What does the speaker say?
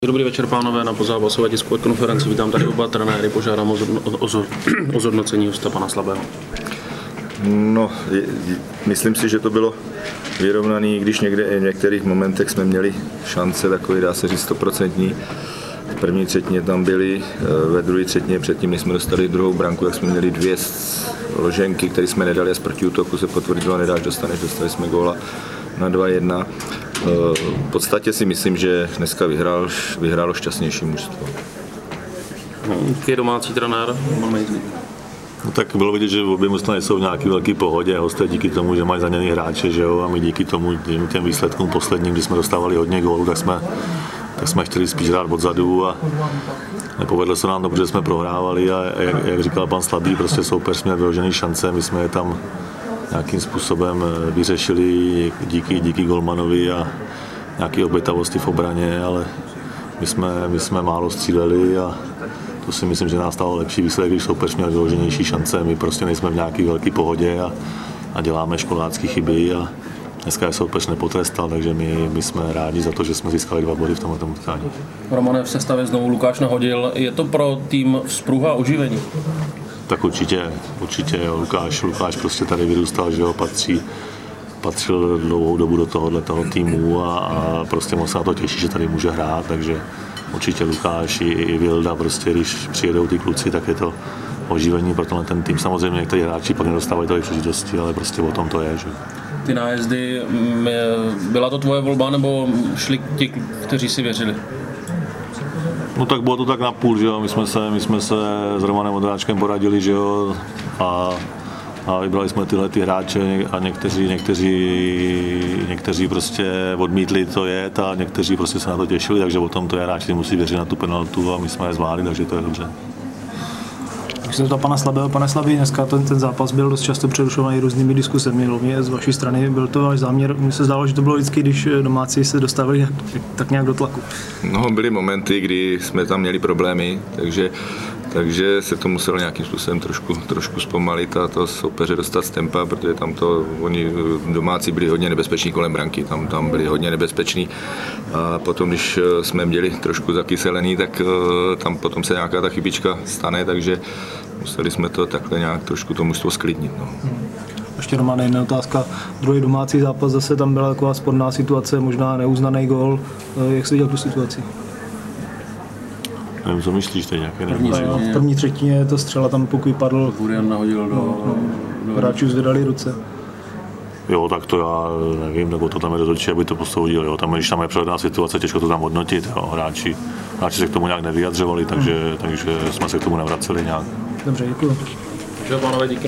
Dobrý večer, pánové, na pozápasové tiskové konferenci. Vítám tady oba trenéry, požádám o zhodnocení hosta pana Slabého. No, myslím si, že to bylo vyrovnaný, když někde v některých momentech jsme měli šance, takový dá se říct 100%. V první třetině tam byli, ve druhé třetině předtím, než jsme dostali druhou branku, tak jsme měli dvě loženky, které jsme nedali a z protiútoku se potvrdilo, nedáš, dostaneš, dostali jsme góla na 2-1. V podstatě si myslím, že dneska vyhrálo šťastnější mužstvo. Je domácí trenér? No tak bylo vidět, že obě mužstva jsou v nějaké velké pohodě. Hosté díky tomu, že mají zraněný hráče, že jo, a my díky tomu těm výsledkům posledním, kdy jsme dostávali hodně gólů, tak jsme chtěli spíš hrát odzadu a nepovedlo se nám dobře, jsme prohrávali a jak říkal pan Slabý, prostě soupeř měl vyložený šance, my jsme je tam nějakým způsobem vyřešili díky golmanovi a nějaké obětavosti v obraně, ale my jsme málo stříleli a to si myslím, že nás stalo lepší výsledek, když soupeř měl vyloženější šance. My prostě nejsme v nějaké velké pohodě a děláme školácké chyby a dneska je soupeř nepotrestal, takže my jsme rádi za to, že jsme získali 2 body v tomto utkání. Romane, v sestavě znovu Lukáš Nahodil. Je to pro tým vzpruha a oživení? Tak určitě. Lukáš prostě tady vyrůstal, že ho patřil dlouhou dobu do tohoto týmu a prostě moc se na to těší, že tady může hrát, takže určitě Lukáš i Vilda, prostě když přijedou ty kluci, tak je to oživení pro ten tým. Samozřejmě někteří hráči pak nedostávají tolik příležitosti, ale prostě o tom to je. Že? Ty nájezdy, byla to tvoje volba, nebo šli ti, kteří si věřili? No tak bylo to tak na půl, že jo, my jsme se s Romanem Ondráčkem poradili, že jo, a vybrali jsme tyhle ty hráče a někteří prostě odmítli to jet a někteří prostě se na to těšili, takže o tom to je, hráči musí věřit na tu penaltu a my jsme je zvládli, takže to je dobře. Když se to pana Slabého, pane Slabý, dneska ten zápas byl dost často přerušovaný různými diskusemi, hlavně z vaší strany byl to váš záměr. Mně se zdálo, že to bylo vždycky, když domácí se dostávali tak nějak do tlaku. No, byly momenty, kdy jsme tam měli problémy, takže se to muselo nějakým způsobem trošku zpomalit a to soupeře dostat z tempa, protože tam oni domácí byli hodně nebezpeční kolem branky, tam byli hodně nebezpeční a potom, když jsme měli trošku zakyselený, tak tam potom se nějaká ta chybička stane, takže museli jsme to takhle nějak trošku to mužstvo sklidnit. No. Ještě Roman, jedna otázka. Druhý domácí zápas zase tam byla taková sporná situace, možná neuznaný gól. Jak se dělal tu situaci? Nevím, co myslíš teď, nějaké v první třetině to střela tam pokud padl. Burian nahodil do hráčů zvedali ruce. Jo, tak to já nevím, nebo to tam je rozhodčí, aby to posoudil. Jo. Když tam je přehledná situace, těžko to tam hodnotit. Jo. Hráči se k tomu nějak nevyjadřovali, takže jsme se k tomu navraceli nějak. Dobře, děkuji. Takže pánové, díky.